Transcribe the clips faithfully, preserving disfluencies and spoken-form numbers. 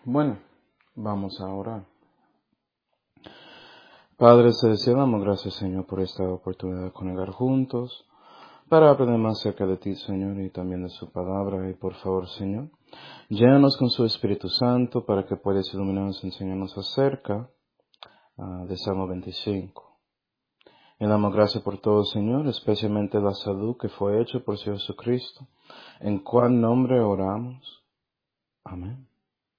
Bueno, vamos a orar. Padre Celestial, damos gracias, Señor, por esta oportunidad de congregar juntos para aprender más acerca de ti, Señor, y también de su palabra. Y por favor, Señor, llénanos con su Espíritu Santo para que puedas iluminarnos y enseñarnos acerca uh, de Salmo veinticinco. Y damos gracias por todo, Señor, especialmente la salud que fue hecha por Señor Jesucristo, en cuál nombre oramos. Amén.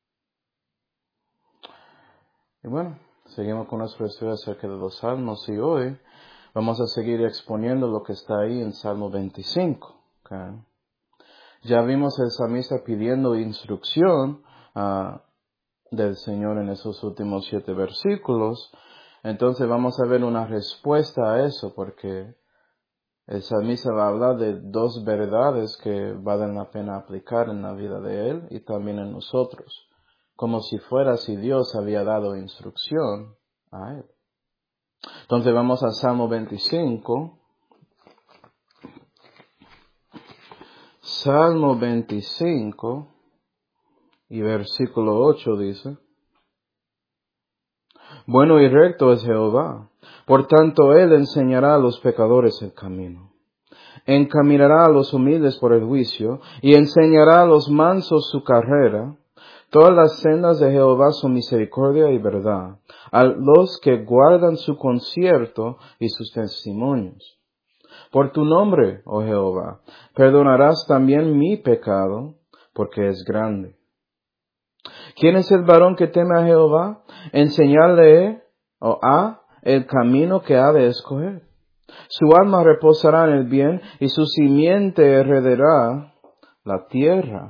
Y bueno, seguimos con nuestro estudio acerca de los salmos y hoy vamos a seguir exponiendo lo que está ahí en Salmo veinticinco. ¿Okay? Ya vimos el salmista pidiendo instrucción uh, del Señor en esos últimos siete versículos. Entonces vamos a ver una respuesta a eso, porque el salmista va a hablar de dos verdades que valen la pena aplicar en la vida de él y también en nosotros, como si fuera si Dios había dado instrucción a él. Entonces vamos a Salmo veinticinco. Salmo veinticinco y versículo ocho dice: Bueno y recto es Jehová, por tanto él enseñará a los pecadores el camino. Encaminará a los humildes por el juicio, y enseñará a los mansos su carrera. Todas las sendas de Jehová son misericordia y verdad, a los que guardan su concierto y sus testimonios. Por tu nombre, oh Jehová, perdonarás también mi pecado, porque es grande. ¿Quién es el varón que teme a Jehová? Enseñarle o a el camino que ha de escoger. Su alma reposará en el bien, y su simiente heredará la tierra.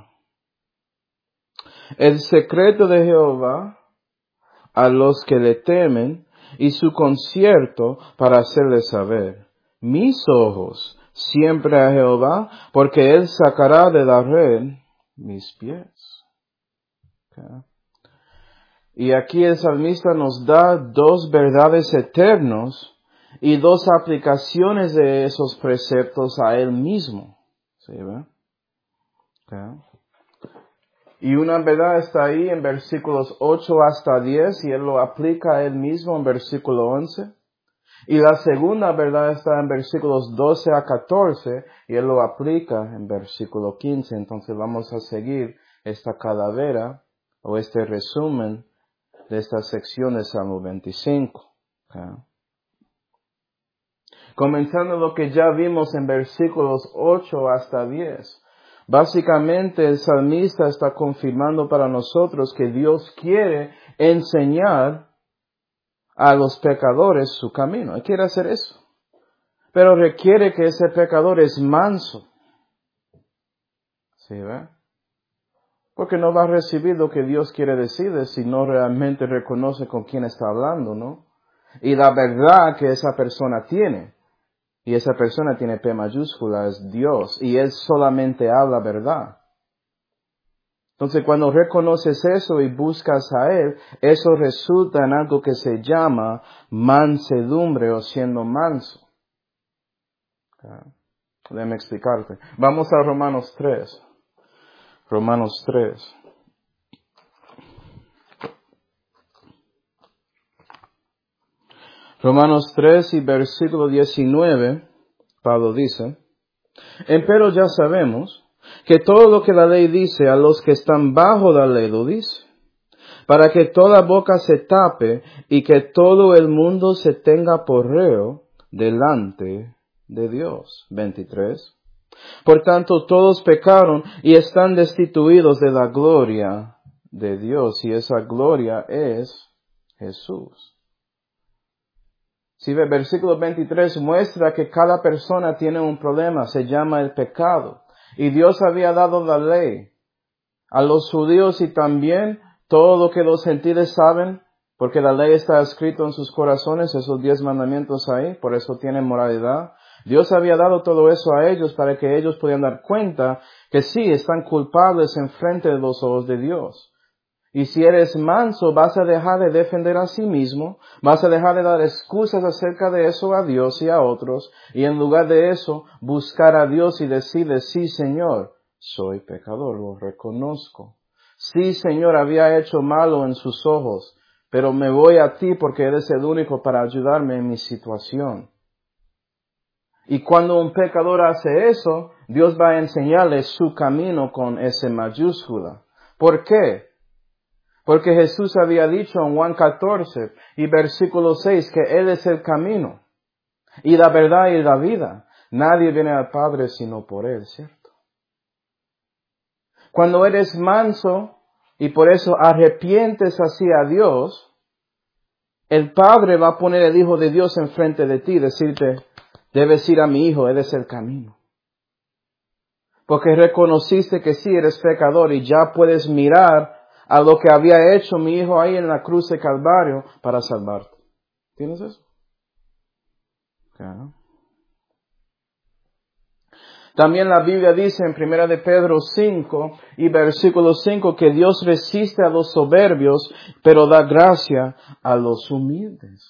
El secreto de Jehová a los que le temen, y su concierto para hacerle saber. Mis ojos siempre a Jehová, porque él sacará de la red mis pies. Okay. Y aquí el salmista nos da dos verdades eternas y dos aplicaciones de esos preceptos a él mismo. ¿Sí, ve? Okay. Y una verdad está ahí en versículos ocho hasta diez y él lo aplica a él mismo en versículo once. Y la segunda verdad está en versículos doce a catorce y él lo aplica en versículo quince. Entonces vamos a seguir esta calavera o este resumen de esta sección de Salmo veinticinco. Okay. Comenzando lo que ya vimos en versículos ocho hasta diez. Básicamente el salmista está confirmando para nosotros que Dios quiere enseñar a los pecadores su camino. Él quiere hacer eso. Pero requiere que ese pecador es manso. ¿Sí, ve? Porque no va a recibir lo que Dios quiere decirle si no realmente reconoce con quién está hablando, ¿no? Y la verdad que esa persona tiene. Y esa persona tiene P mayúscula, es Dios. Y Él solamente habla verdad. Entonces cuando reconoces eso y buscas a Él, eso resulta en algo que se llama mansedumbre o siendo manso. Okay. Déjame explicarte. Vamos a Romanos tres. Romanos tres. Romanos tres y versículo diecinueve, Pablo dice: Empero ya sabemos que todo lo que la ley dice a los que están bajo la ley lo dice, para que toda boca se tape y que todo el mundo se tenga por reo delante de Dios. veintitrés. Por tanto, todos pecaron y están destituidos de la gloria de Dios, y esa gloria es Jesús. Si ve, versículo veintitrés muestra que cada persona tiene un problema, se llama el pecado. Y Dios había dado la ley a los judíos y también todo lo que los gentiles saben, porque la ley está escrito en sus corazones, esos diez mandamientos ahí, por eso tienen moralidad. Dios había dado todo eso a ellos para que ellos pudieran dar cuenta que sí, están culpables en frente de los ojos de Dios. Y si eres manso, vas a dejar de defender a sí mismo, vas a dejar de dar excusas acerca de eso a Dios y a otros, y en lugar de eso, buscar a Dios y decirle: sí, Señor, soy pecador, lo reconozco. Sí, Señor, había hecho malo en sus ojos, pero me voy a ti porque eres el único para ayudarme en mi situación. Y cuando un pecador hace eso, Dios va a enseñarle su camino con S mayúscula. ¿Por qué? Porque Jesús había dicho en Juan catorce y versículo seis que Él es el camino y la verdad y la vida. Nadie viene al Padre sino por Él, ¿cierto? Cuando eres manso y por eso arrepientes hacia Dios, el Padre va a poner el Hijo de Dios enfrente de ti y decirte, debes ir a mi Hijo, Él es el camino. Porque reconociste que sí eres pecador y ya puedes mirar a lo que había hecho mi Hijo ahí en la cruz de Calvario para salvarte. ¿Tienes eso? Claro. También la Biblia dice en Primera de Pedro cinco y versículo cinco que Dios resiste a los soberbios, pero da gracia a los humildes.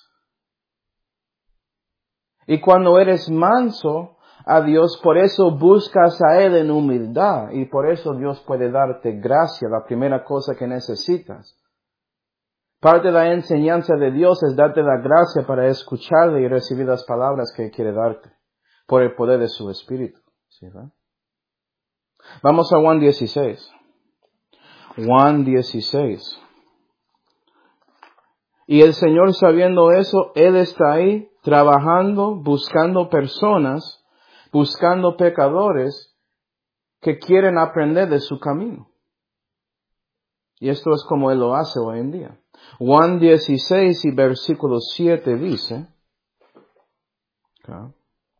Y cuando eres manso a Dios, por eso buscas a Él en humildad y por eso Dios puede darte gracia, la primera cosa que necesitas. Parte de la enseñanza de Dios es darte la gracia para escucharle y recibir las palabras que Él quiere darte por el poder de su Espíritu. ¿Sí, ¿verdad? Vamos a Juan dieciséis. Juan dieciséis. Y el Señor, sabiendo eso, Él está ahí trabajando, buscando personas, buscando pecadores que quieren aprender de su camino. Y esto es como Él lo hace hoy en día. Juan dieciséis y versículo siete dice, ¿okay?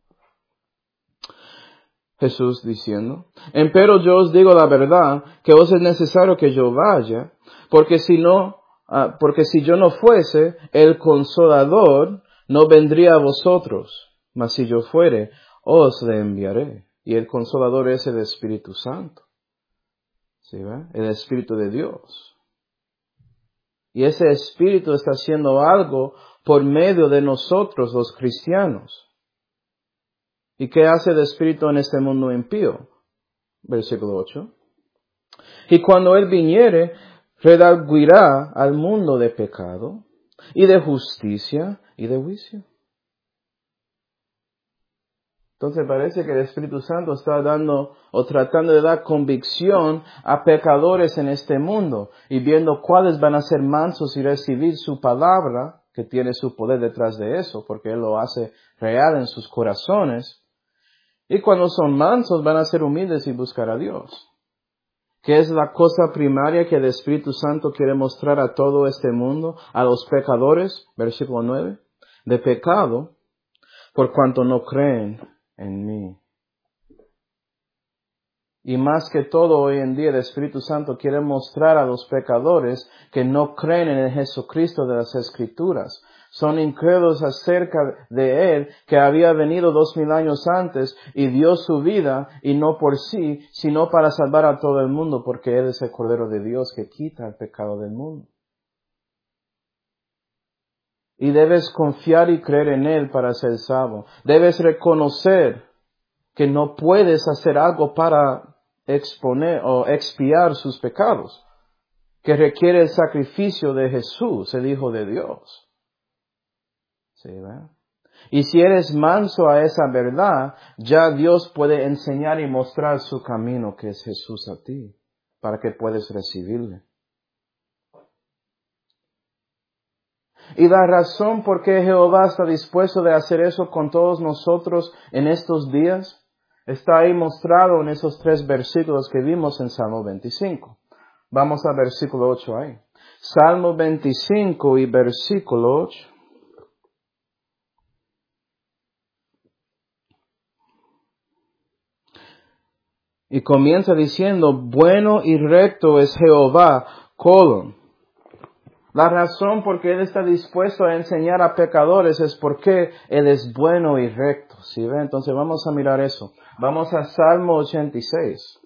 Jesús diciendo, empero yo os digo la verdad, que os es necesario que yo vaya, porque si no, uh, porque si yo no fuese, el Consolador no vendría a vosotros, mas si yo fuere, os le enviaré. Y el Consolador es el Espíritu Santo. ¿Sí, ve? El Espíritu de Dios. Y ese Espíritu está haciendo algo por medio de nosotros, los cristianos. ¿Y qué hace el Espíritu en este mundo impío? Versículo ocho. Y cuando Él viniere, redarguirá al mundo de pecado, y de justicia, y de juicio. Entonces parece que el Espíritu Santo está dando o tratando de dar convicción a pecadores en este mundo, y viendo cuáles van a ser mansos y recibir su palabra, que tiene su poder detrás de eso, porque Él lo hace real en sus corazones. Y cuando son mansos van a ser humildes y buscar a Dios. ¿Qué es la cosa primaria que el Espíritu Santo quiere mostrar a todo este mundo? A los pecadores, versículo nueve. De pecado, por cuanto no creen en mí. Y más que todo hoy en día el Espíritu Santo quiere mostrar a los pecadores que no creen en el Jesucristo de las Escrituras. Son incrédulos acerca de Él, que había venido dos mil años antes y dio su vida, y no por sí, sino para salvar a todo el mundo, porque Él es el Cordero de Dios que quita el pecado del mundo. Y debes confiar y creer en Él para ser salvo. Debes reconocer que no puedes hacer algo para exponer o expiar sus pecados, que requiere el sacrificio de Jesús, el Hijo de Dios. ¿Sí, ¿verdad? Y si eres manso a esa verdad, ya Dios puede enseñar y mostrar su camino, que es Jesús, a ti, para que puedas recibirle. Y la razón por qué Jehová está dispuesto de hacer eso con todos nosotros en estos días, está ahí mostrado en esos tres versículos que vimos en Salmo veinticinco. Vamos al versículo ocho ahí. Salmo veinticinco y versículo ocho. Y comienza diciendo, bueno y recto es Jehová, colon. La razón por qué Él está dispuesto a enseñar a pecadores es porque Él es bueno y recto. ¿Sí ve? Entonces vamos a mirar eso. Vamos a Salmo ochenta y seis.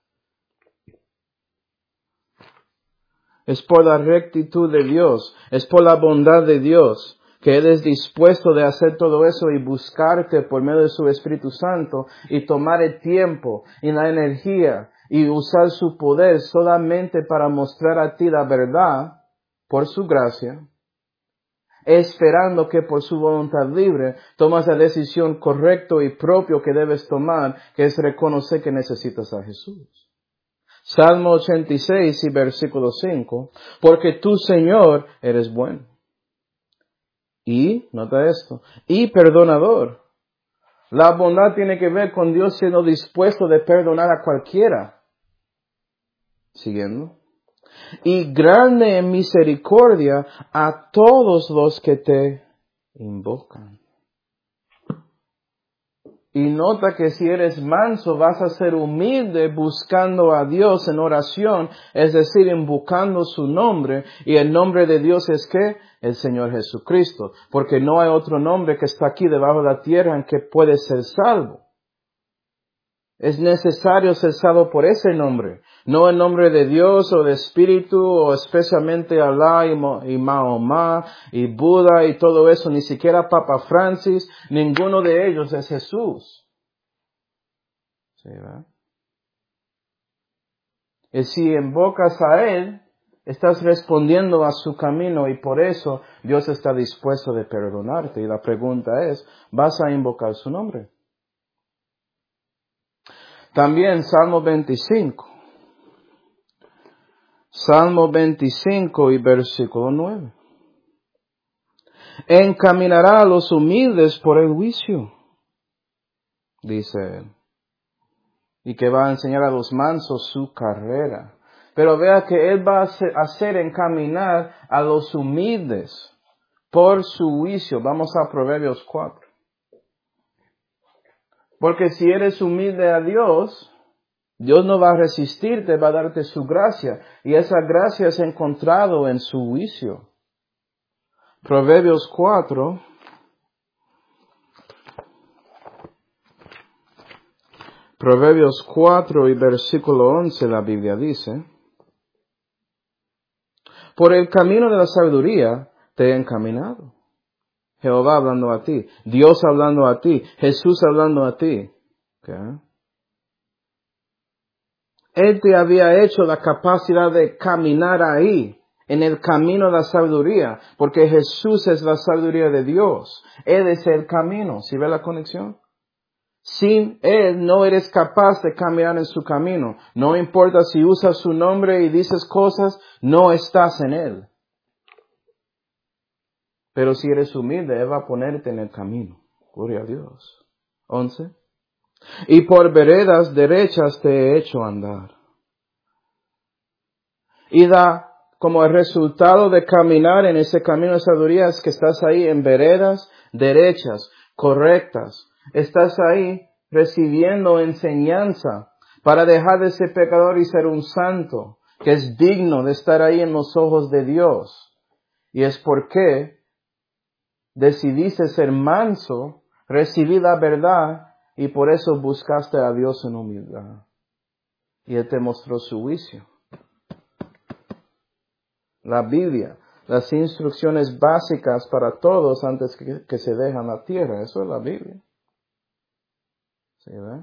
Es por la rectitud de Dios, es por la bondad de Dios, que Él es dispuesto de hacer todo eso y buscarte por medio de su Espíritu Santo y tomar el tiempo y la energía y usar su poder solamente para mostrar a ti la verdad por su gracia, esperando que por su voluntad libre tomas la decisión correcta y propia que debes tomar, que es reconocer que necesitas a Jesús. Salmo ochenta y seis y versículo cinco, porque tú, Señor, eres bueno. Y, nota esto, y perdonador. La bondad tiene que ver con Dios siendo dispuesto de perdonar a cualquiera. Siguiendo. Y grande en misericordia a todos los que te invocan. Y nota que si eres manso vas a ser humilde buscando a Dios en oración, es decir, invocando su nombre. Y el nombre de Dios es ¿qué? El Señor Jesucristo. Porque no hay otro nombre que está aquí debajo de la tierra en que puede ser salvo. Es necesario ser salvo por ese nombre. No el nombre de Dios o de Espíritu o especialmente Allah y, Mo, y Mahoma y Buda y todo eso. Ni siquiera Papa Francis. Ninguno de ellos es Jesús. ¿Sí, verdad? Y si invocas a Él, estás respondiendo a su camino y por eso Dios está dispuesto de perdonarte. Y la pregunta es, ¿vas a invocar su nombre? También Salmo veinticinco. Salmo veinticinco y versículo nueve. Encaminará a los humildes por el juicio, dice él. Y que va a enseñar a los mansos su carrera. Pero vea que él va a hacer, hacer encaminar a los humildes por su juicio. Vamos a Proverbios cuatro. Porque si eres humilde a Dios, Dios no va a resistirte, va a darte su gracia. Y esa gracia es encontrado en su juicio. Proverbios cuatro. Proverbios cuatro y versículo once, la Biblia dice, por el camino de la sabiduría te he encaminado. Jehová hablando a ti, Dios hablando a ti, Jesús hablando a ti. ¿Okay? Él te había hecho la capacidad de caminar ahí, en el camino de la sabiduría, porque Jesús es la sabiduría de Dios. Él es el camino. ¿Sí ve la conexión? Sin Él no eres capaz de caminar en su camino. No importa si usas su nombre y dices cosas, no estás en Él. Pero si eres humilde, Él va a ponerte en el camino. Gloria a Dios. Once. Y por veredas derechas te he hecho andar. Y da como el resultado de caminar en ese camino de sabiduría es que estás ahí en veredas derechas, correctas. Estás ahí recibiendo enseñanza para dejar de ser pecador y ser un santo, que es digno de estar ahí en los ojos de Dios. Y es porque decidiste ser manso, recibir la verdad y por eso buscaste a Dios en humildad. Y Él te mostró su juicio. La Biblia, las instrucciones básicas para todos antes que, que se dejan la tierra. Eso es la Biblia. ¿Sí, verdad?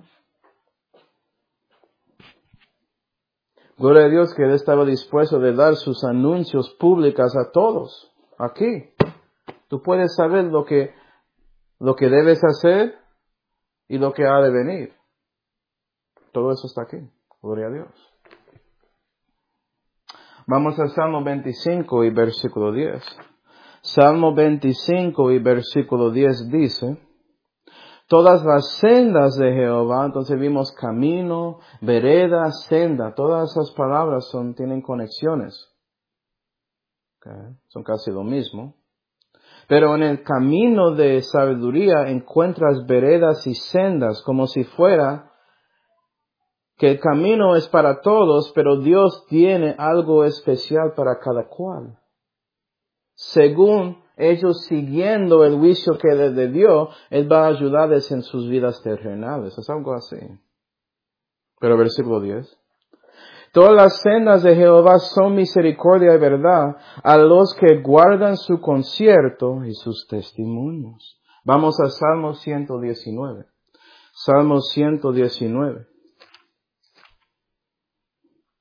Gloria a Dios que Él estaba dispuesto de dar sus anuncios públicos a todos. Aquí. Tú puedes saber lo que, lo que debes hacer y lo que ha de venir. Todo eso está aquí. Gloria a Dios. Vamos al Salmo veinticinco y versículo diez. Salmo veinticinco y versículo diez dice, todas las sendas de Jehová, entonces vimos camino, vereda, senda, todas esas palabras son, tienen conexiones. Okay. Son casi lo mismo. Pero en el camino de sabiduría encuentras veredas y sendas, como si fuera que el camino es para todos, pero Dios tiene algo especial para cada cual. Según ellos siguiendo el juicio que les dio, Él va a ayudarles en sus vidas terrenales. Es algo así. Pero versículo diez. Todas las sendas de Jehová son misericordia y verdad a los que guardan su concierto y sus testimonios. Vamos a Salmo ciento diecinueve. Salmo ciento diecinueve.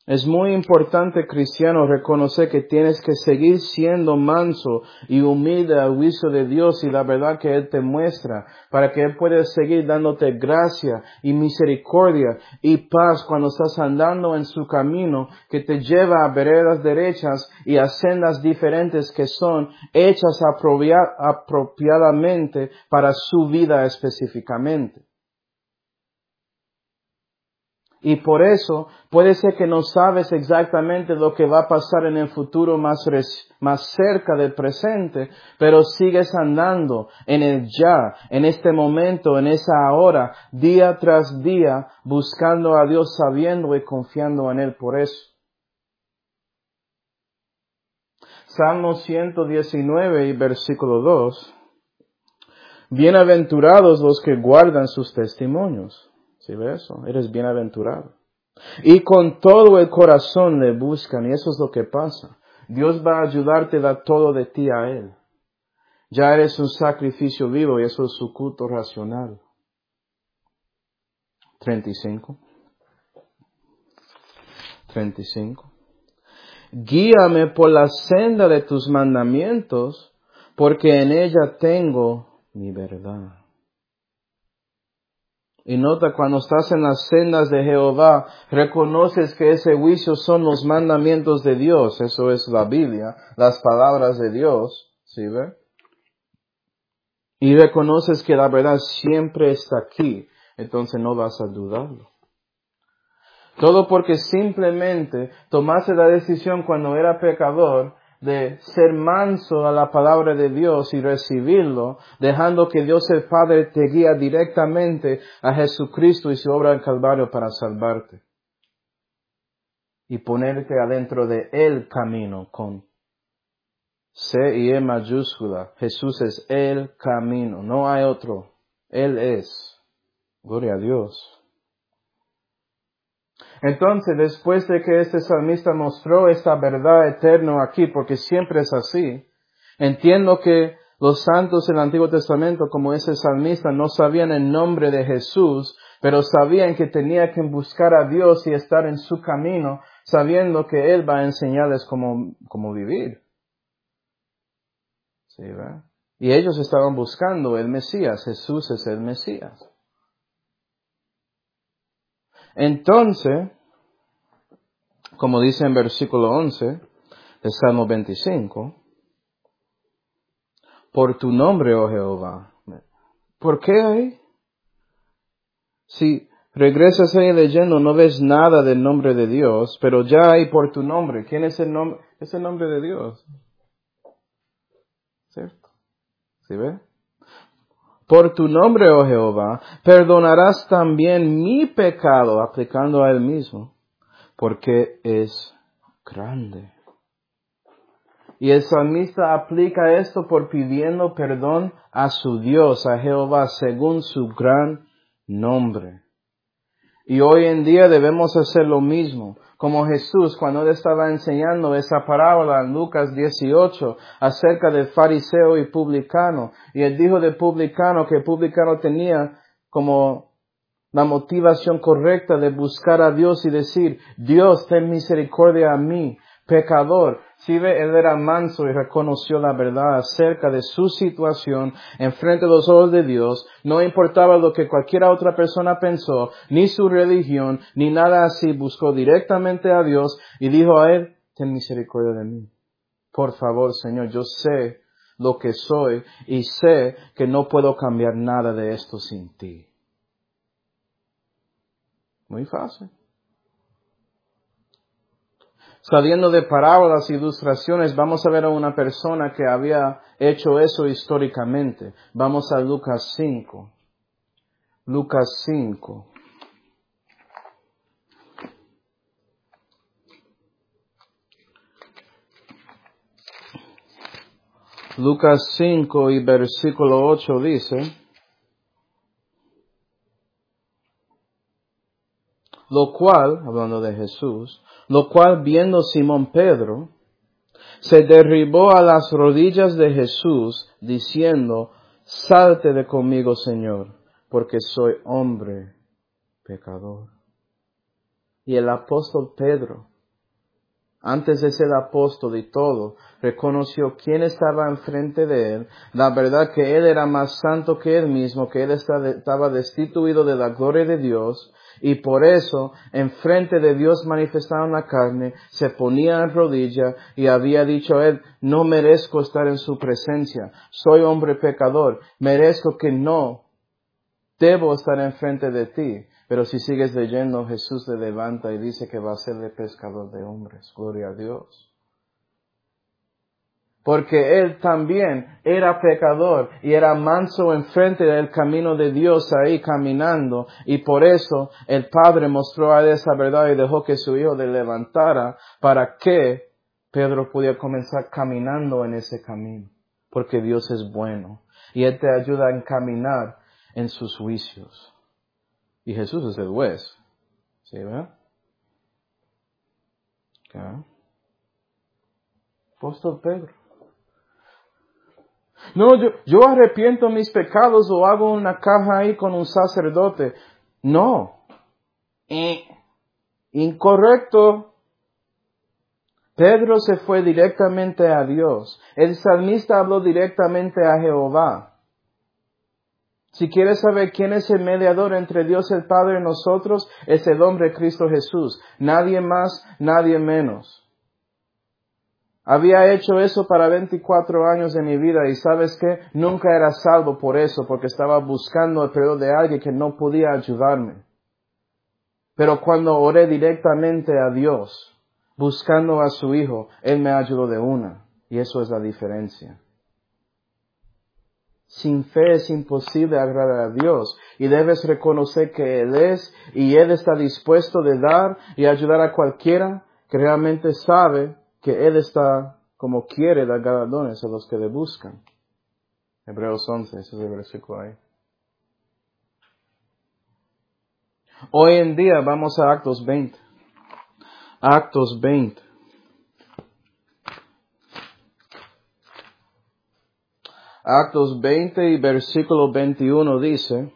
Es muy importante, cristiano, reconocer que tienes que seguir siendo manso y humilde al juicio de Dios y la verdad que Él te muestra, para que Él pueda seguir dándote gracia y misericordia y paz cuando estás andando en su camino, que te lleva a veredas derechas y a sendas diferentes que son hechas apropia- apropiadamente para su vida específicamente. Y por eso puede ser que no sabes exactamente lo que va a pasar en el futuro más, res, más cerca del presente, pero sigues andando en el ya, en este momento, en esa hora, día tras día, buscando a Dios, sabiendo y confiando en Él por eso. Salmo ciento diecinueve y versículo dos. Bienaventurados los que guardan sus testimonios. ¿Sí ves eso? Eres bienaventurado. Y con todo el corazón le buscan, y eso es lo que pasa. Dios va a ayudarte a dar todo de ti a Él. Ya eres un sacrificio vivo y eso es su culto racional. treinta y cinco. treinta y cinco. Guíame por la senda de tus mandamientos, porque en ella tengo mi verdad. Y nota, cuando estás en las sendas de Jehová, reconoces que ese juicio son los mandamientos de Dios. Eso es la Biblia, las palabras de Dios. ¿Sí ve? Y reconoces que la verdad siempre está aquí. Entonces no vas a dudarlo. Todo porque simplemente tomaste la decisión cuando era pecador de ser manso a la palabra de Dios y recibirlo, dejando que Dios el Padre te guía directamente a Jesucristo y su obra en Calvario para salvarte. Y ponerte adentro de el camino con C y E mayúscula. Jesús es el camino, no hay otro. Él es. Gloria a Dios. Entonces, después de que este salmista mostró esta verdad eterna aquí, porque siempre es así, entiendo que los santos del Antiguo Testamento, como ese salmista, no sabían el nombre de Jesús, pero sabían que tenía que buscar a Dios y estar en su camino, sabiendo que Él va a enseñarles cómo, cómo vivir. ¿Sí, verdad? Y ellos estaban buscando el Mesías. Jesús es el Mesías. Entonces, como dice en versículo once del Salmo veinticinco, por tu nombre, oh Jehová. ¿Por qué ahí? Si regresas ahí leyendo, no ves nada del nombre de Dios, pero ya hay por tu nombre. ¿Quién es el nombre? Es el nombre de Dios. ¿Cierto? ¿Sí ve? Por tu nombre, oh Jehová, perdonarás también mi pecado, aplicando a él mismo, porque es grande. Y el salmista aplica esto por pidiendo perdón a su Dios, a Jehová, según su gran nombre. Y hoy en día debemos hacer lo mismo. Como Jesús, cuando él estaba enseñando esa parábola en Lucas dieciocho acerca del fariseo y publicano. Y él dijo del publicano que el publicano tenía como la motivación correcta de buscar a Dios y decir, Dios, ten misericordia a mí, pecador. Si ve, él era manso y reconoció la verdad acerca de su situación en frente de los ojos de Dios. No importaba lo que cualquiera otra persona pensó, ni su religión, ni nada así. Buscó directamente a Dios y dijo a él, ten misericordia de mí. Por favor, Señor, yo sé lo que soy y sé que no puedo cambiar nada de esto sin ti. Muy fácil. Saliendo de parábolas e ilustraciones, vamos a ver a una persona que había hecho eso históricamente. Vamos a Lucas cinco. Lucas cinco. Lucas cinco y versículo ocho dice, lo cual, hablando de Jesús, lo cual viendo Simón Pedro, se derribó a las rodillas de Jesús, diciendo, salte de conmigo, Señor, porque soy hombre pecador. Y el apóstol Pedro, antes de ser apóstol y todo, reconoció quién estaba enfrente de él, la verdad que él era más santo que él mismo, que él estaba destituido de la gloria de Dios, y por eso, enfrente de Dios manifestado en la carne, se ponía en rodilla y había dicho a él, no merezco estar en su presencia, soy hombre pecador, merezco que no debo estar enfrente de ti. Pero si sigues leyendo, Jesús le levanta y dice que va a ser de pescador de hombres. Gloria a Dios. Porque él también era pecador y era manso enfrente del camino de Dios ahí caminando. Y por eso el Padre mostró a él esa verdad y dejó que su hijo le levantara para que Pedro pudiera comenzar caminando en ese camino. Porque Dios es bueno y Él te ayuda a caminar en sus juicios. Y Jesús es el juez. ¿Sí, verdad? Okay. Apóstol Pedro. No, yo, yo arrepiento mis pecados o hago una caja ahí con un sacerdote. No. Eh, incorrecto. Pedro se fue directamente a Dios. El salmista habló directamente a Jehová. Si quieres saber quién es el mediador entre Dios el Padre y nosotros, es el hombre Cristo Jesús. Nadie más, nadie menos. Había hecho eso para veinticuatro años de mi vida y ¿sabes qué? Nunca era salvo por eso, porque estaba buscando el perdón de alguien que no podía ayudarme. Pero cuando oré directamente a Dios, buscando a su Hijo, Él me ayudó de una. Y eso es la diferencia. Sin fe es imposible agradar a Dios y debes reconocer que Él es y Él está dispuesto de dar y ayudar a cualquiera que realmente sabe que Él está como quiere dar galardones a los que le buscan. Hebreos once, ese es el versículo ahí. Hoy en día vamos a Actos veinte. Actos veinte. Actos veinte y versículo veintiuno dice,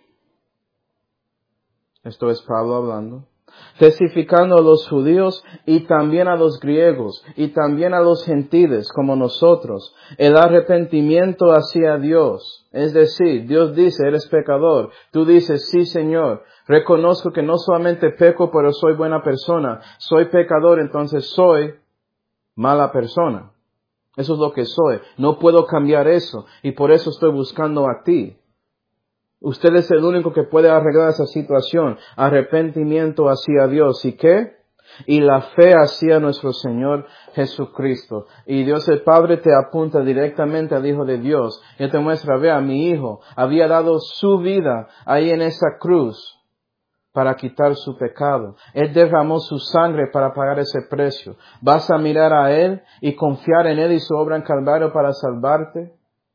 esto es Pablo hablando, testificando a los judíos y también a los griegos y también a los gentiles como nosotros, el arrepentimiento hacia Dios. Es decir, Dios dice, eres pecador. Tú dices, sí Señor, reconozco que no solamente peco, pero soy buena persona. Soy pecador, entonces soy mala persona. Eso es lo que soy. No puedo cambiar eso y por eso estoy buscando a ti. Usted es el único que puede arreglar esa situación. Arrepentimiento hacia Dios. ¿Y qué? Y la fe hacia nuestro Señor Jesucristo. Y Dios el Padre te apunta directamente al Hijo de Dios. Y te muestra, vea, mi Hijo había dado su vida ahí en esa cruz para quitar su pecado. Él derramó su sangre para pagar ese precio. ¿Vas a mirar a Él y confiar en Él y su obra en Calvario para salvarte?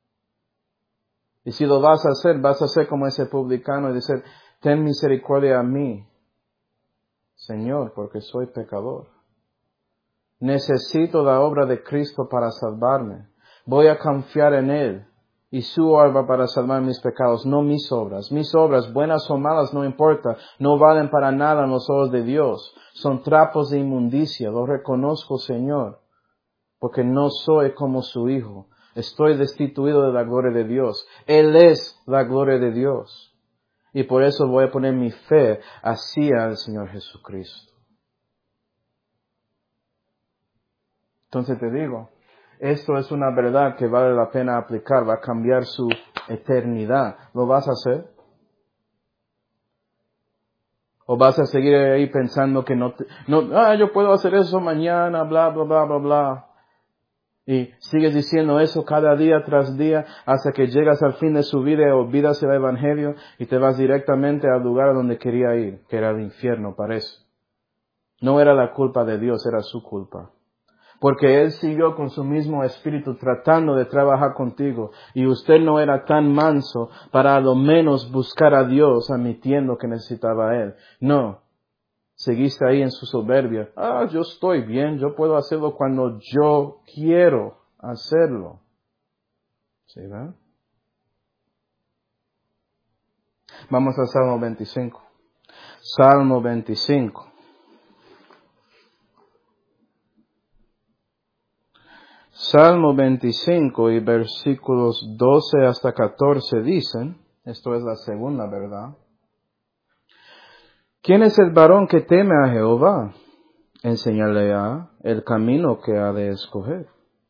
Y si lo vas a hacer, vas a ser como ese publicano y decir, ten misericordia a mí, Señor, porque soy pecador. Necesito la obra de Cristo para salvarme. Voy a confiar en Él y su obra para salvar mis pecados, no mis obras. Mis obras, buenas o malas, no importa, no valen para nada en los ojos de Dios. Son trapos de inmundicia, lo reconozco, Señor, porque no soy como su Hijo. Estoy destituido de la gloria de Dios. Él es la gloria de Dios. Y por eso voy a poner mi fe hacia el Señor Jesucristo. Entonces te digo, esto es una verdad que vale la pena aplicar, va a cambiar su eternidad. ¿Lo vas a hacer? ¿O vas a seguir ahí pensando que no, te, no, ah, yo puedo hacer eso mañana, bla, bla, bla, bla, bla? Y sigues diciendo eso cada día tras día hasta que llegas al fin de su vida y olvidas el Evangelio y te vas directamente al lugar a donde quería ir, que era el infierno, parece. No era la culpa de Dios, era su culpa. Porque Él siguió con su mismo espíritu tratando de trabajar contigo y usted no era tan manso para a lo menos buscar a Dios admitiendo que necesitaba a Él. No. Seguiste ahí en su soberbia. Ah, yo estoy bien, yo puedo hacerlo cuando yo quiero hacerlo. ¿Sí, verdad? Vamos a Salmo veinticinco. Salmo veinticinco. Salmo veinticinco y versículos doce hasta catorce dicen, esto es la segunda verdad. ¿Quién es el varón que teme a Jehová? Enséñale a el camino que ha de escoger.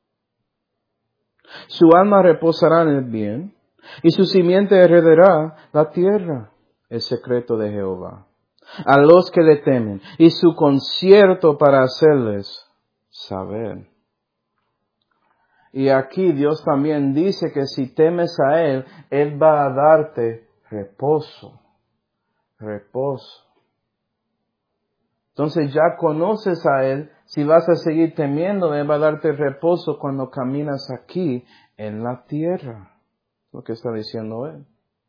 Su alma reposará en el bien, y su simiente heredará la tierra, el secreto de Jehová, a los que le temen, y su concierto para hacerles saber. Y aquí Dios también dice que si temes a Él, Él va a darte reposo, reposo. Entonces ya conoces a Él, si vas a seguir temiendo, Él va a darte reposo cuando caminas aquí en la tierra. Lo que está diciendo Él.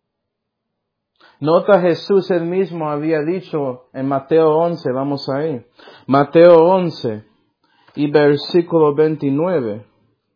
Nota Jesús Él mismo había dicho en Mateo once, vamos ahí. Mateo once y versículo veintinueve.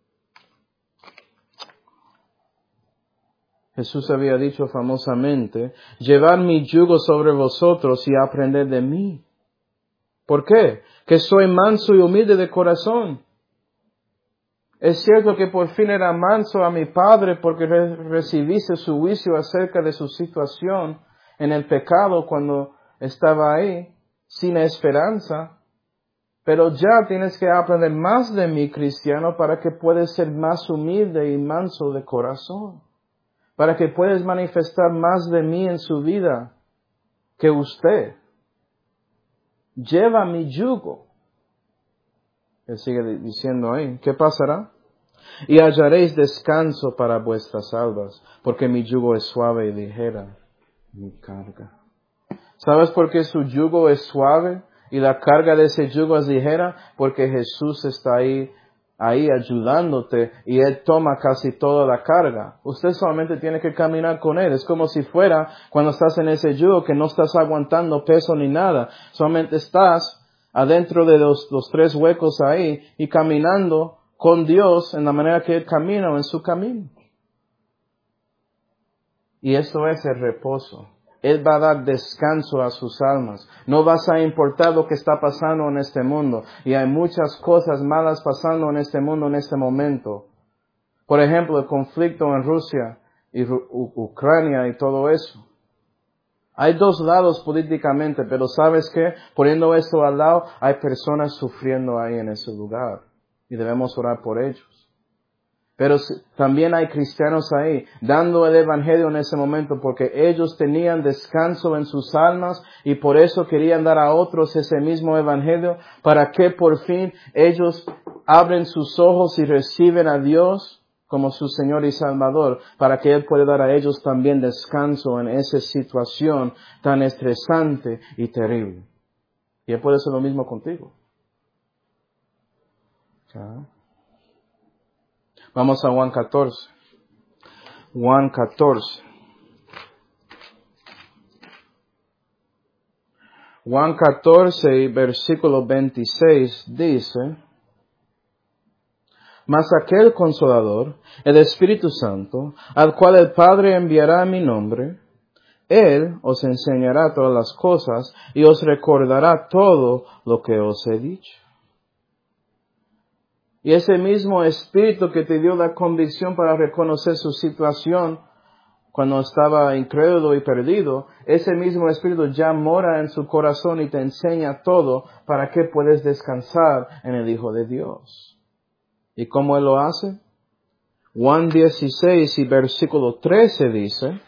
Jesús había dicho famosamente, llevad mi yugo sobre vosotros y aprended de mí. ¿Por qué? Que soy manso y humilde de corazón. Es cierto que por fin era manso a mi padre porque re- recibiste su juicio acerca de su situación en el pecado cuando estaba ahí, sin esperanza. Pero ya tienes que aprender más de mí, cristiano, para que puedas ser más humilde y manso de corazón. Para que puedas manifestar más de mí en su vida que usted. Lleva mi yugo. Él sigue diciendo ahí, ¿qué pasará? Y hallaréis descanso para vuestras almas, porque mi yugo es suave y ligera mi carga. ¿Sabes por qué su yugo es suave y la carga de ese yugo es ligera? Porque Jesús está ahí, ahí ayudándote y Él toma casi toda la carga. Usted solamente tiene que caminar con Él. Es como si fuera cuando estás en ese yugo que no estás aguantando peso ni nada. Solamente estás adentro de los, los tres huecos ahí y caminando con Dios en la manera que Él camina o en su camino. Y esto es el reposo. Él va a dar descanso a sus almas. No vas a importar lo que está pasando en este mundo. Y hay muchas cosas malas pasando en este mundo en este momento. Por ejemplo, el conflicto en Rusia y Ru- U- Ucrania y todo eso. Hay dos lados políticamente, pero ¿sabes qué? Poniendo esto al lado, hay personas sufriendo ahí en ese lugar. Y debemos orar por ellos. Pero también hay cristianos ahí dando el evangelio en ese momento porque ellos tenían descanso en sus almas y por eso querían dar a otros ese mismo evangelio para que por fin ellos abren sus ojos y reciben a Dios como su Señor y Salvador para que Él pueda dar a ellos también descanso en esa situación tan estresante y terrible. Y Él puede hacer lo mismo contigo. ¿Ah? Vamos a Juan catorce. Juan catorce. Juan catorce, versículo veintiséis dice, mas aquel Consolador, el Espíritu Santo, al cual el Padre enviará en mi nombre, Él os enseñará todas las cosas y os recordará todo lo que os he dicho. Y ese mismo Espíritu que te dio la convicción para reconocer su situación cuando estaba incrédulo y perdido, ese mismo Espíritu ya mora en su corazón y te enseña todo para que puedas descansar en el Hijo de Dios. ¿Y cómo Él lo hace? Juan dieciséis y versículo trece dice,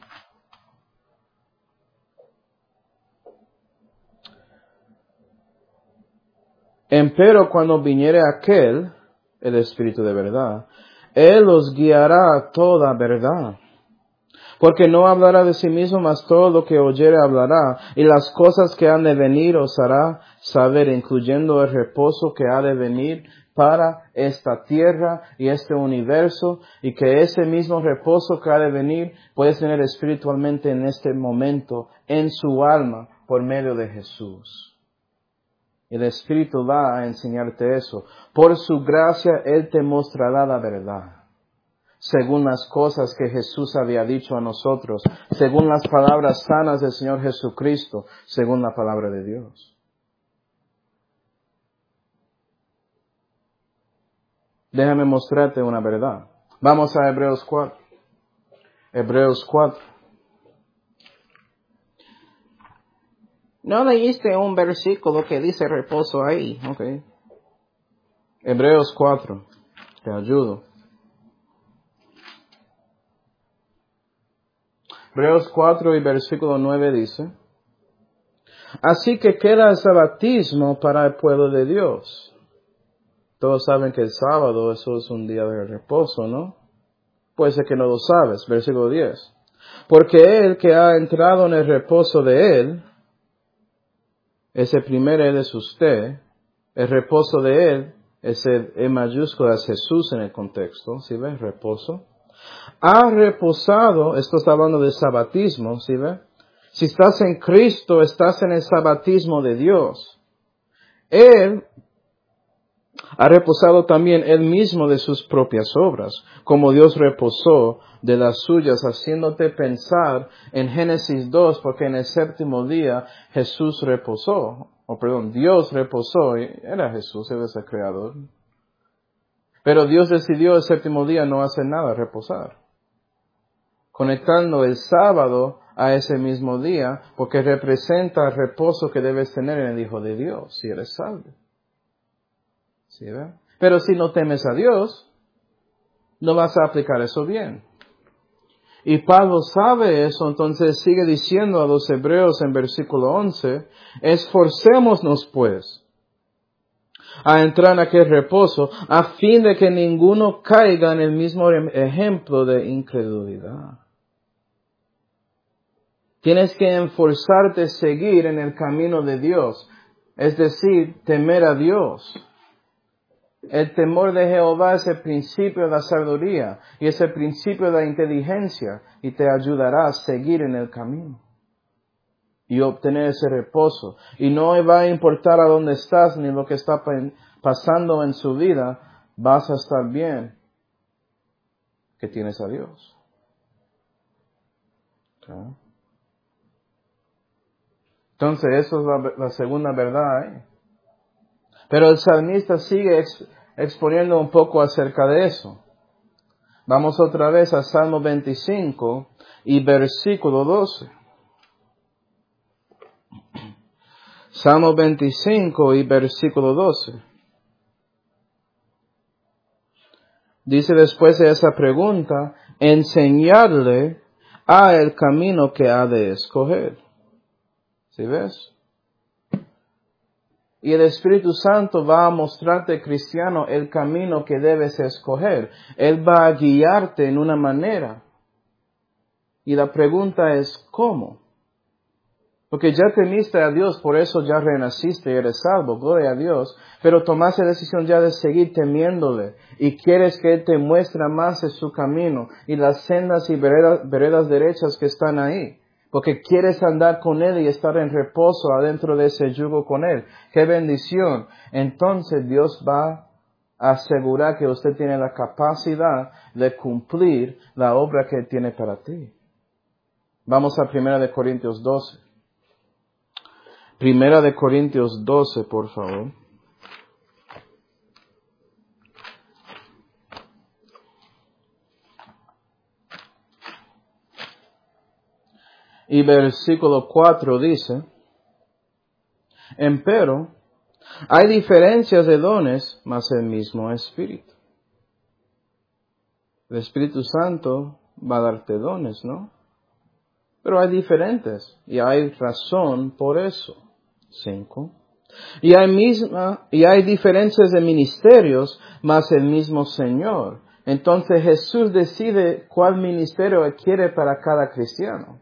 empero cuando viniere aquel, el Espíritu de verdad, Él os guiará a toda verdad. Porque no hablará de sí mismo, mas todo lo que oyere hablará, y las cosas que han de venir os hará saber, incluyendo el reposo que ha de venir para esta tierra y este universo, y que ese mismo reposo que ha de venir puedes tener espiritualmente en este momento, en su alma, por medio de Jesús. El Espíritu va a enseñarte eso. Por su gracia, Él te mostrará la verdad. Según las cosas que Jesús había dicho a nosotros, según las palabras sanas del Señor Jesucristo, según la palabra de Dios. Déjame mostrarte una verdad. Vamos a Hebreos cuatro. Hebreos cuatro. No leíste un versículo que dice reposo ahí. Okay. Hebreos cuatro. Te ayudo. Hebreos cuatro y versículo nueve dice: así que queda el sabatismo para el pueblo de Dios. Todos saben que el sábado, eso es un día de reposo, ¿no? Puede ser que no lo sabes. Versículo diez. Porque él que ha entrado en el reposo de él, ese primer él es usted, el reposo de él, ese E mayúscula es Jesús en el contexto, ¿sí ves? Reposo. Ha reposado, esto está hablando de sabatismo, ¿sí ves? Si estás en Cristo, estás en el sabatismo de Dios. Él ha reposado también él mismo de sus propias obras, como Dios reposó de las suyas, haciéndote pensar en Génesis dos, porque en el séptimo día Jesús reposó, o perdón, Dios reposó, y era Jesús, él es el creador. Pero Dios decidió el séptimo día no hacer nada, reposar. Conectando el sábado a ese mismo día, porque representa el reposo que debes tener en el Hijo de Dios, si eres salvo. ¿Sí, ve? Pero si no temes a Dios, no vas a aplicar eso bien. Y Pablo sabe eso, entonces sigue diciendo a los hebreos en versículo once, esforcémonos pues a entrar en aquel reposo, a fin de que ninguno caiga en el mismo ejemplo de incredulidad. Tienes que esforzarte a seguir en el camino de Dios, es decir, temer a Dios. El temor de Jehová es el principio de la sabiduría y es el principio de la inteligencia y te ayudará a seguir en el camino y obtener ese reposo. Y no va a importar a dónde estás ni lo que está pasando en su vida, vas a estar bien que tienes a Dios. ¿Okay? Entonces, eso es la, la segunda verdad. ¿eh? Pero el salmista sigue ex, exponiendo un poco acerca de eso. Vamos otra vez a Salmo veinticinco y versículo doce. Salmo veinticinco y versículo doce. Dice después de esa pregunta, enseñarle a el camino que ha de escoger. ¿Sí ves? Y el Espíritu Santo va a mostrarte, cristiano, el camino que debes escoger. Él va a guiarte en una manera. Y la pregunta es, ¿cómo? Porque ya temiste a Dios, por eso ya renaciste y eres salvo, gloria a Dios. Pero tomaste la decisión ya de seguir temiéndole. Y quieres que Él te muestre más de su camino y las sendas y veredas, veredas derechas que están ahí. Porque quieres andar con Él y estar en reposo adentro de ese yugo con Él. ¡Qué bendición! Entonces Dios va a asegurar que usted tiene la capacidad de cumplir la obra que Él tiene para ti. Vamos a Primera de Corintios doce. Primera de Corintios doce, por favor. Y versículo cuatro dice, empero, hay diferencias de dones, mas el mismo Espíritu. El Espíritu Santo va a darte dones, ¿no? Pero hay diferentes, y hay razón por eso. Cinco. Y hay misma, y hay diferencias de ministerios, mas el mismo Señor. Entonces Jesús decide cuál ministerio Él quiere para cada cristiano.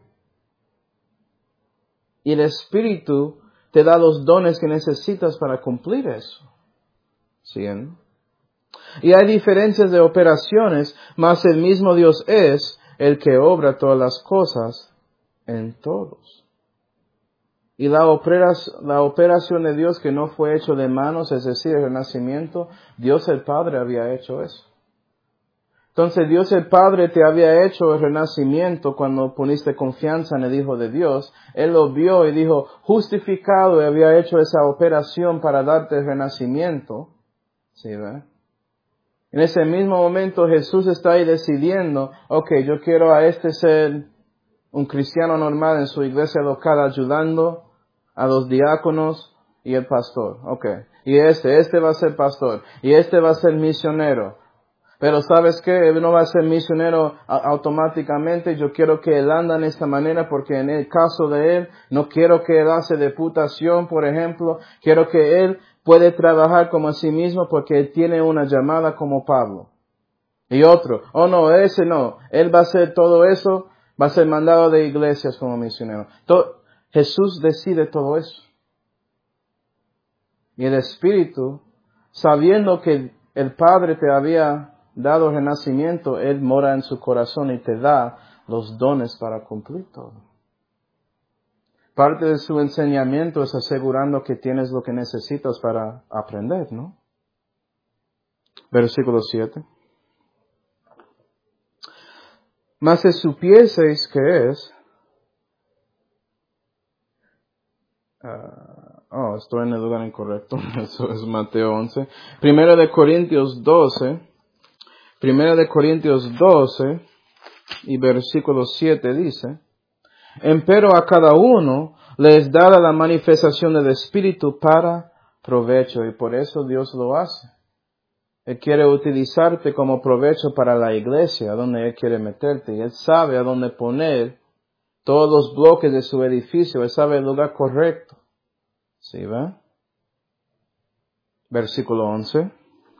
Y el Espíritu te da los dones que necesitas para cumplir eso. ¿Sí? Y hay diferencias de operaciones, mas el mismo Dios es el que obra todas las cosas en todos. Y la, operas, la operación de Dios que no fue hecho de manos, es decir, el renacimiento, Dios el Padre había hecho eso. Entonces Dios el Padre te había hecho el renacimiento cuando poniste confianza en el Hijo de Dios. Él lo vio y dijo, justificado, y había hecho esa operación para darte el renacimiento. ¿Sí, ve? En ese mismo momento Jesús está ahí decidiendo, ok, yo quiero a este ser un cristiano normal en su iglesia local ayudando a los diáconos y el pastor. Ok. Y este, este va a ser pastor. Y este va a ser misionero. Pero ¿sabes qué? Él no va a ser misionero automáticamente. Yo quiero que él anda en esta manera porque en el caso de él, no quiero que él hace deputación, por ejemplo. Quiero que él puede trabajar como a sí mismo porque él tiene una llamada como Pablo. Y otro, oh no, ese no. Él va a hacer todo eso, va a ser mandado de iglesias como misionero. Todo, Jesús decide todo eso. Y el Espíritu, sabiendo que el Padre te había dado renacimiento, Él mora en su corazón y te da los dones para cumplir todo. Parte de su enseñamiento es asegurando que tienes lo que necesitas para aprender, ¿no? Versículo siete. Mas si supieseis que es... Uh, oh, estoy en el lugar incorrecto. Eso es Mateo once. Primera de Corintios doce. Primera de Corintios doce y versículo siete dice, empero a cada uno le es dada la manifestación del Espíritu para provecho, y por eso Dios lo hace. Él quiere utilizarte como provecho para la iglesia, donde Él quiere meterte, y Él sabe a dónde poner todos los bloques de su edificio, Él sabe el lugar correcto. ¿Sí va? Versículo once.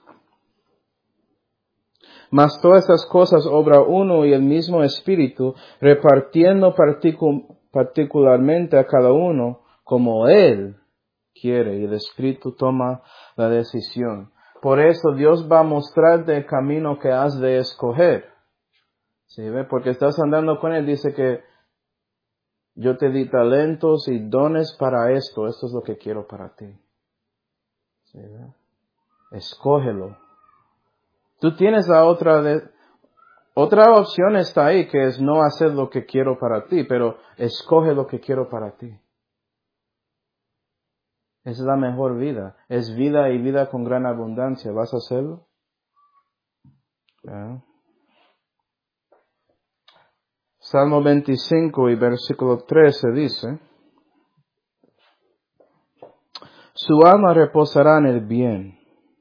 Mas todas estas cosas obra uno y el mismo Espíritu, repartiendo particu- particularmente a cada uno como Él quiere, y el Espíritu toma la decisión. Por eso Dios va a mostrarte el camino que has de escoger. ¿Sí ve? Porque estás andando con Él, dice que yo te di talentos y dones para esto, esto es lo que quiero para ti. ¿Sí ve? Escógelo. Tú tienes la otra de, otra opción está ahí, que es no hacer lo que quiero para ti, pero escoge lo que quiero para ti. Es la mejor vida. Es vida y vida con gran abundancia. ¿Vas a hacerlo? ¿Ya? Salmo veinticinco y versículo trece dice, su alma reposará en el bien,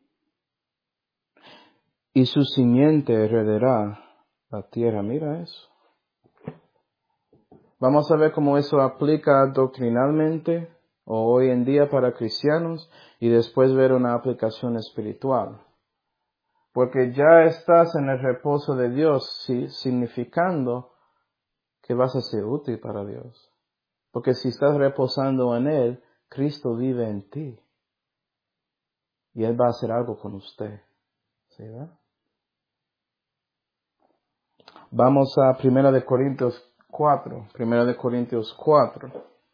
y su simiente heredará la tierra. Mira eso. Vamos a ver cómo eso aplica doctrinalmente o hoy en día para cristianos y después ver una aplicación espiritual. Porque ya estás en el reposo de Dios, ¿sí? Significando que vas a ser útil para Dios. Porque si estás reposando en Él, Cristo vive en ti. Y Él va a hacer algo con usted. ¿Sí, verdad? Vamos a Primera de Corintios cuatro. Primera de Corintios cuatro.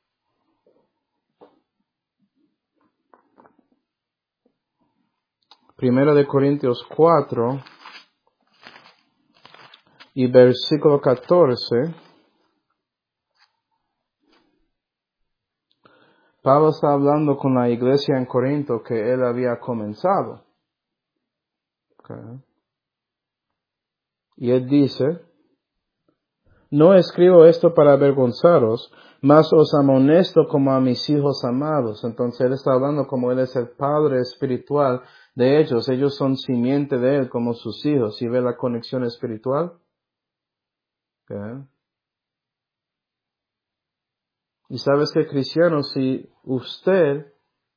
Primera de Corintios cuatro y versículo catorce. Pablo está hablando con la iglesia en Corinto que él había comenzado. Okay. Y él dice, no escribo esto para avergonzaros, mas os amonesto como a mis hijos amados. Entonces él está hablando como él es el padre espiritual de ellos. Ellos son simiente de él como sus hijos. ¿Y ve la conexión espiritual? Okay. Y sabes que cristiano, si usted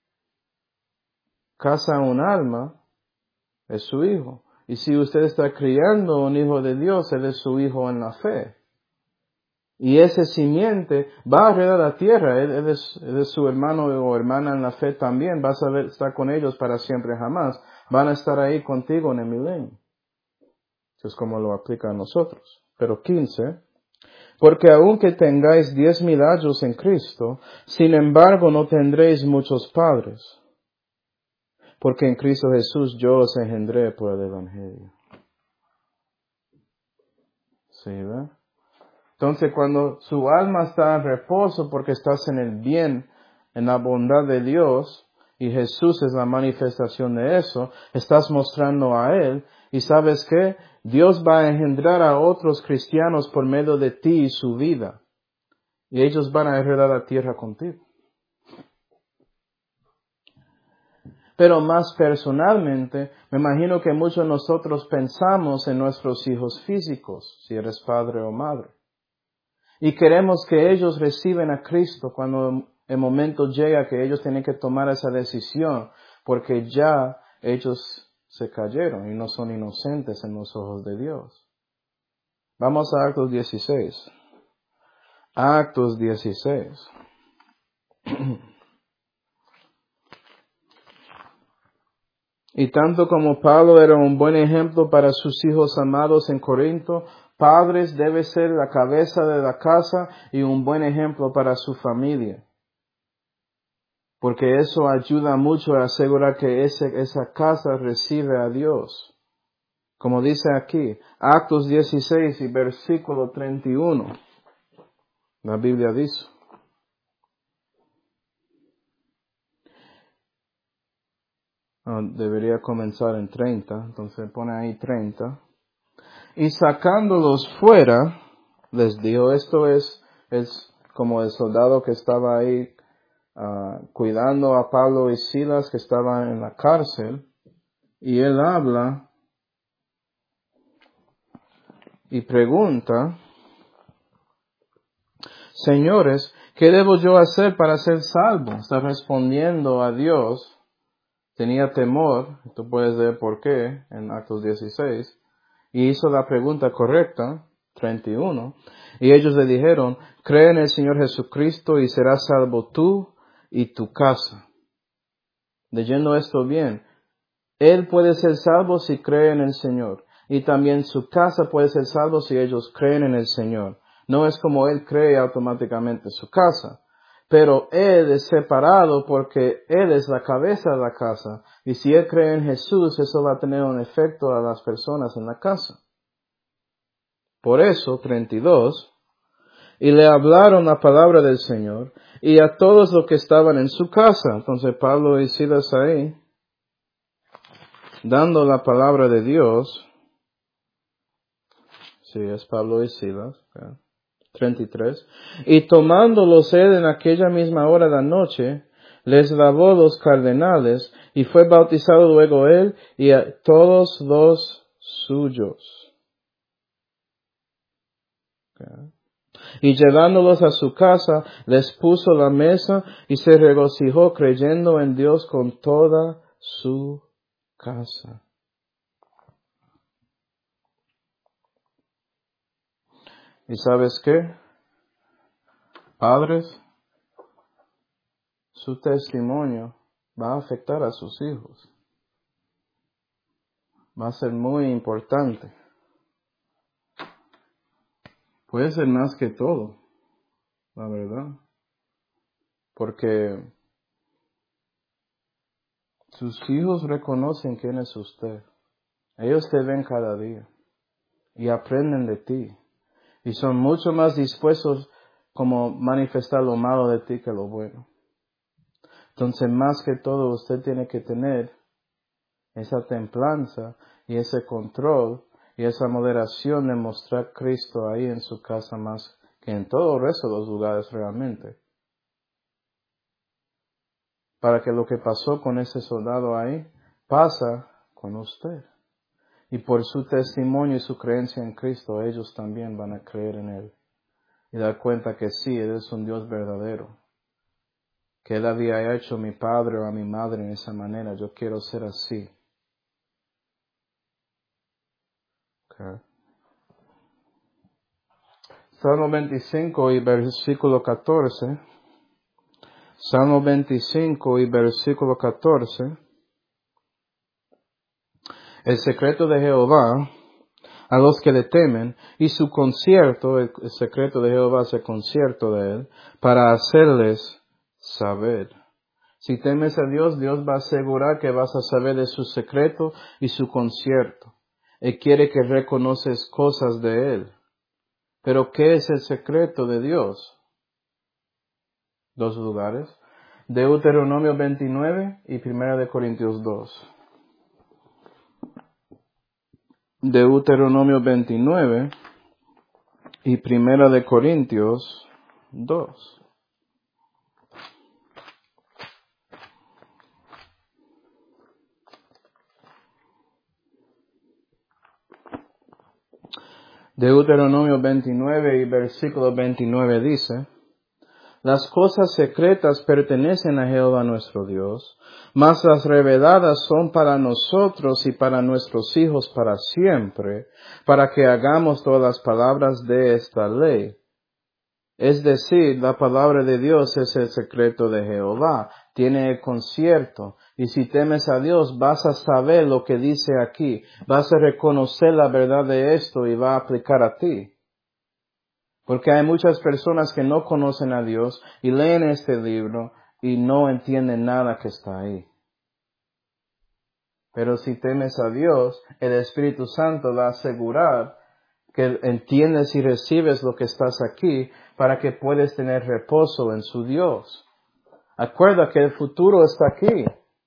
casa un alma, es su hijo. Y si usted está criando un hijo de Dios, él es su hijo en la fe. Y ese simiente va a heredar la tierra. Él, él, es, él es su hermano o hermana en la fe también. Vas a ver, estar con ellos para siempre jamás. Van a estar ahí contigo en el milenio. Eso es como lo aplica a nosotros. Pero quince. Porque aunque tengáis diez mil años en Cristo, sin embargo no tendréis muchos padres. Porque en Cristo Jesús yo os engendré por el Evangelio. ¿Sí, verdad? Entonces cuando su alma está en reposo porque estás en el bien, en la bondad de Dios, y Jesús es la manifestación de eso, estás mostrando a Él, Y ¿sabes qué? Dios va a engendrar a otros cristianos por medio de ti y su vida. Y ellos van a heredar la tierra contigo. Pero más personalmente, me imagino que muchos de nosotros pensamos en nuestros hijos físicos, si eres padre o madre. Y queremos que ellos reciban a Cristo cuando el momento llega que ellos tienen que tomar esa decisión, porque ya ellos se cayeron y no son inocentes en los ojos de Dios. Vamos a Actos dieciséis. Actos dieciséis. Y tanto como Pablo era un buen ejemplo para sus hijos amados en Corinto, padres debe ser la cabeza de la casa y un buen ejemplo para su familia. Porque eso ayuda mucho a asegurar que ese, esa casa recibe a Dios. Como dice aquí, Actos dieciséis y versículo treinta y uno. La Biblia dice. Oh, debería comenzar en treinta, entonces pone ahí treinta. Y sacándolos fuera, les dijo, esto es, es como el soldado que estaba ahí uh, cuidando a Pablo y Silas que estaban en la cárcel, y él habla y pregunta, señores, ¿qué debo yo hacer para ser salvo? Está respondiendo a Dios, tenía temor, tú puedes ver por qué en Actos dieciséis, y hizo la pregunta correcta, treinta y uno, y ellos le dijeron, cree en el Señor Jesucristo y serás salvo tú y tu casa. Leyendo esto bien, él puede ser salvo si cree en el Señor, y también su casa puede ser salvo si ellos creen en el Señor. No es como él cree automáticamente su casa, pero él es separado porque él es la cabeza de la casa, y si él cree en Jesús, eso va a tener un efecto a las personas en la casa. Por eso, treinta y dos, y le hablaron la palabra del Señor, y a todos los que estaban en su casa. Entonces Pablo y Silas ahí, dando la palabra de Dios, sí, es Pablo y Silas, ¿okay? treinta y tres, y tomándolos él en aquella misma hora de la noche, les lavó los cardenales, y fue bautizado luego él y a todos los suyos. ¿Okay? Y llevándolos a su casa, les puso la mesa y se regocijó creyendo en Dios con toda su casa. ¿Y sabes qué? Padres, su testimonio va a afectar a sus hijos. Va a ser muy importante. Puede ser más que todo, la verdad. Porque sus hijos reconocen quién es usted. Ellos te ven cada día y aprenden de ti. Y son mucho más dispuestos como manifestar lo malo de ti que lo bueno. Entonces, más que todo, usted tiene que tener esa templanza y ese control y esa moderación de mostrar Cristo ahí en su casa más que en todo el resto de los lugares realmente. Para que lo que pasó con ese soldado ahí, pasa con usted. Y por su testimonio y su creencia en Cristo, ellos también van a creer en Él. Y dar cuenta que sí, Él es un Dios verdadero. Que Él había hecho a mi padre o a mi madre en esa manera. Yo quiero ser así. Okay. Salmo veinticinco y versículo catorce. Salmo veinticinco y versículo catorce. El secreto de Jehová a los que le temen, y su concierto, el, el secreto de Jehová es el concierto de Él, para hacerles saber. Si temes a Dios, Dios va a asegurar que vas a saber de su secreto y su concierto. Él quiere que reconoces cosas de Él. Pero ¿qué es el secreto de Dios? Dos lugares. Deuteronomio veintinueve y primera de Corintios dos. Deuteronomio veintinueve y Primera de Corintios dos. Deuteronomio veintinueve y versículo veintinueve dice: Las cosas secretas pertenecen a Jehová nuestro Dios, mas las reveladas son para nosotros y para nuestros hijos para siempre, para que hagamos todas las palabras de esta ley. Es decir, la palabra de Dios es el secreto de Jehová, tiene el concierto, y si temes a Dios vas a saber lo que dice aquí, vas a reconocer la verdad de esto y va a aplicar a ti. Porque hay muchas personas que no conocen a Dios y leen este libro y no entienden nada que está ahí. Pero si temes a Dios, el Espíritu Santo va a asegurar que entiendes y recibes lo que estás aquí para que puedas tener reposo en su Dios. Acuerda que el futuro está aquí.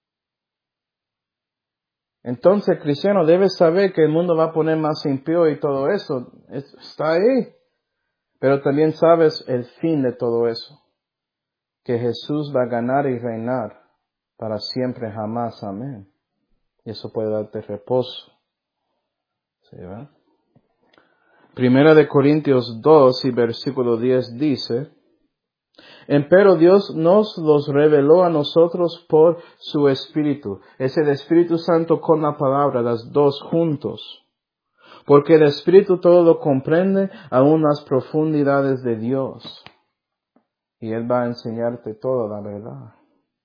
Entonces, cristiano, debes saber que el mundo va a poner más impío y todo eso. Está ahí. Pero también sabes el fin de todo eso. Que Jesús va a ganar y reinar para siempre jamás. Amén. Y eso puede darte reposo. ¿Sí, verdad? Primera de Corintios dos y versículo diez dice: Empero Dios nos los reveló a nosotros por su Espíritu. Es el Espíritu Santo con la palabra, las dos juntos. Porque el Espíritu todo lo comprende, aun las profundidades de Dios. Y Él va a enseñarte toda la verdad.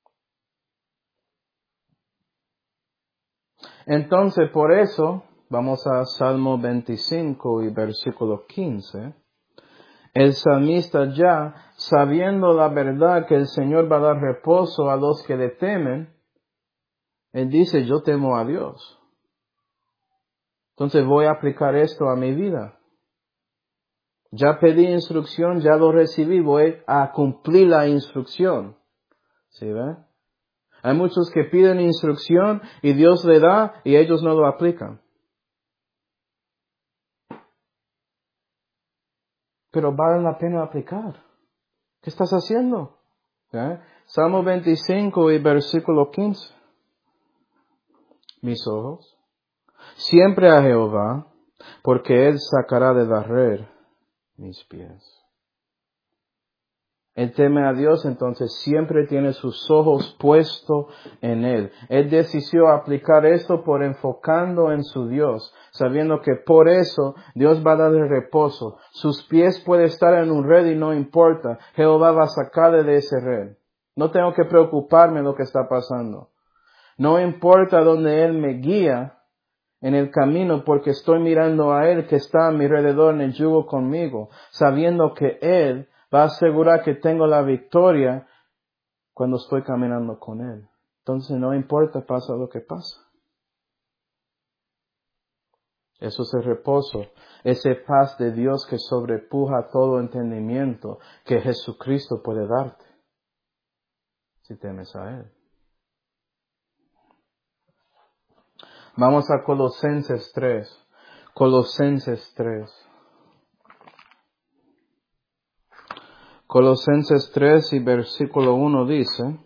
Entonces, por eso, vamos a Salmo veinticinco y versículo quince. El salmista ya, sabiendo la verdad que el Señor va a dar reposo a los que le temen, él dice, yo temo a Dios. Entonces voy a aplicar esto a mi vida. Ya pedí instrucción, ya lo recibí, voy a cumplir la instrucción. ¿Sí ve? Hay muchos que piden instrucción y Dios le da y ellos no lo aplican. Pero vale la pena aplicar. ¿Qué estás haciendo? ¿Eh? Salmo veinticinco y versículo quince. Mis ojos siempre a Jehová, porque Él sacará de barrer mis pies. Él teme a Dios, entonces siempre tiene sus ojos puestos en Él. Él decidió aplicar esto por enfocando en su Dios, sabiendo que por eso Dios va a darle reposo. Sus pies pueden estar en un red y no importa. Jehová va a sacarle de ese red. No tengo que preocuparme de lo que está pasando. No importa dónde Él me guía en el camino, porque estoy mirando a Él que está a mi alrededor en el yugo conmigo, sabiendo que Él va a asegurar que tengo la victoria cuando estoy caminando con Él. Entonces no importa, pasa lo que pasa. Eso es el reposo, ese paz de Dios que sobrepuja todo entendimiento que Jesucristo puede darte, si temes a Él. Vamos a Colosenses tres. Colosenses tres. Colosenses tres y versículo uno dice: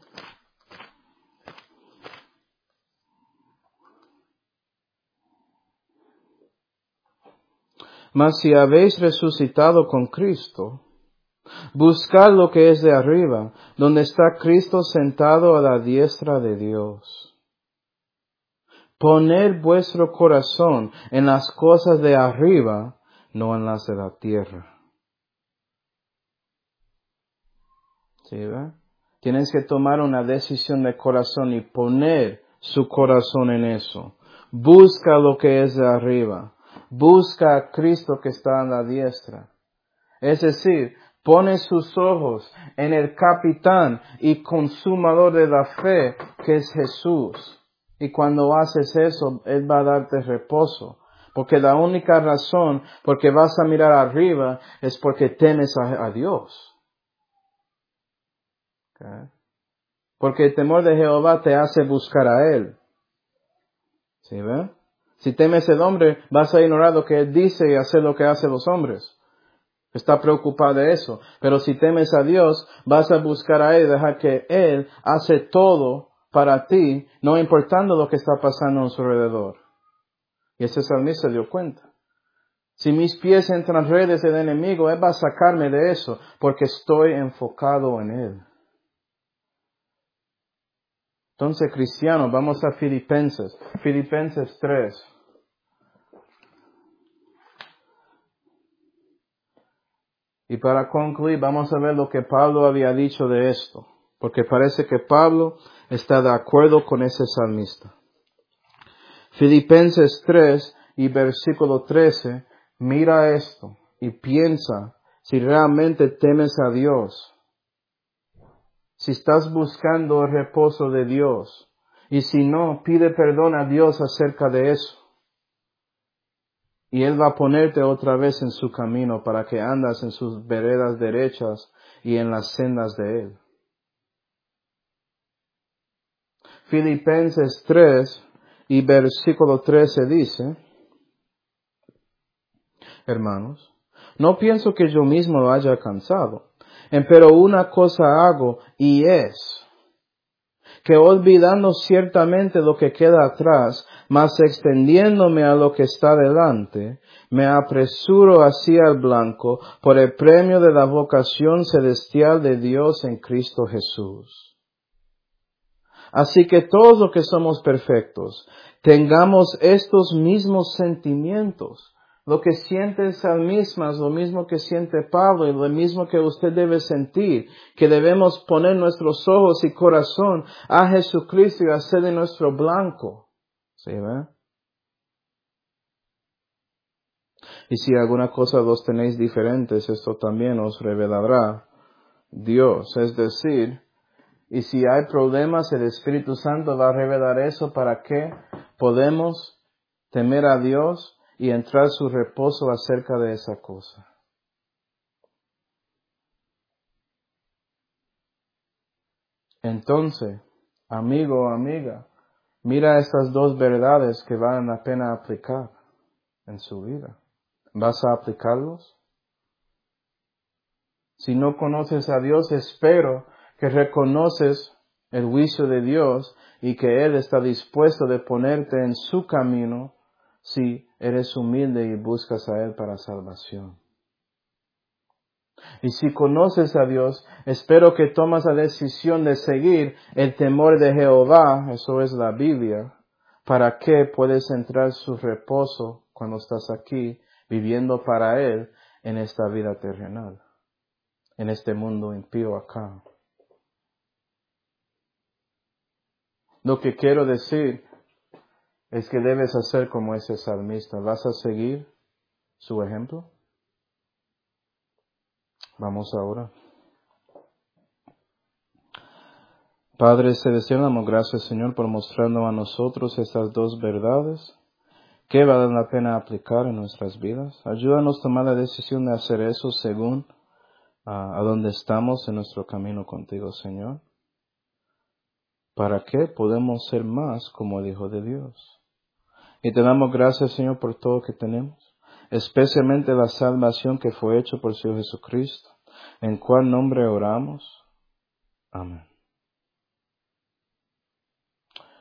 Mas si habéis resucitado con Cristo, buscad lo que es de arriba, donde está Cristo sentado a la diestra de Dios. Poned vuestro corazón en las cosas de arriba, no en las de la tierra. ¿Sí, ve? Tienes que tomar una decisión de corazón y poner su corazón en eso. Busca lo que es de arriba. Busca a Cristo que está a la diestra. Es decir, pone sus ojos en el capitán y consumador de la fe, que es Jesús. Y cuando haces eso, Él va a darte reposo. Porque la única razón por que vas a mirar arriba es porque temes a, a Dios. ¿Okay? Porque el temor de Jehová te hace buscar a Él. ¿Sí ve? Si temes al hombre, vas a ignorar lo que él dice y hacer lo que hacen los hombres. Está preocupado de eso. Pero si temes a Dios, vas a buscar a Él y dejar que Él hace todo para ti, no importando lo que está pasando a su alrededor. Y ese salmista se dio cuenta. Si mis pies entran en redes del enemigo, Él va a sacarme de eso, porque estoy enfocado en Él. Entonces, cristianos, vamos a Filipenses. Filipenses tres. Y para concluir, vamos a ver lo que Pablo había dicho de esto, porque parece que Pablo está de acuerdo con ese salmista. Filipenses tres y versículo trece, mira esto y piensa si realmente temes a Dios, si estás buscando el reposo de Dios, y si no, pide perdón a Dios acerca de eso. Y Él va a ponerte otra vez en su camino para que andas en sus veredas derechas y en las sendas de Él. Filipenses tres y versículo trece dice, hermanos, no pienso que yo mismo lo haya alcanzado, empero una cosa hago y es que olvidando ciertamente lo que queda atrás, mas extendiéndome a lo que está delante, me apresuro hacia el blanco por el premio de la vocación celestial de Dios en Cristo Jesús. Así que todos los que somos perfectos, tengamos estos mismos sentimientos. Lo que siente el salmista es lo mismo que siente Pablo y lo mismo que usted debe sentir, que debemos poner nuestros ojos y corazón a Jesucristo y hacer de nuestro blanco. ¿Sí, ve? Y si alguna cosa los tenéis diferentes, esto también os revelará Dios. Es decir, y si hay problemas, el Espíritu Santo va a revelar eso para que podemos temer a Dios y entrar su reposo acerca de esa cosa. Entonces, amigo o amiga, mira estas dos verdades que valen la pena aplicar en su vida. ¿Vas a aplicarlos? Si no conoces a Dios, espero que reconoces el juicio de Dios y que Él está dispuesto de ponerte en su camino si eres humilde y buscas a Él para salvación. Y si conoces a Dios, espero que tomas la decisión de seguir el temor de Jehová, eso es la Biblia, para que puedas entrar su reposo cuando estás aquí, viviendo para Él en esta vida terrenal, en este mundo impío acá. Lo que quiero decir es que debes hacer como ese salmista. ¿Vas a seguir su ejemplo? Vamos ahora. Padre Celestial, damos gracias, Señor, por mostrarnos a nosotros estas dos verdades que valen la pena aplicar en nuestras vidas. Ayúdanos a tomar la decisión de hacer eso según uh, a donde estamos en nuestro camino contigo, Señor. ¿Para qué podemos ser más como el Hijo de Dios? Y te damos gracias, Señor, por todo lo que tenemos, especialmente la salvación que fue hecha por el Señor Jesucristo, en cual nombre oramos. Amén.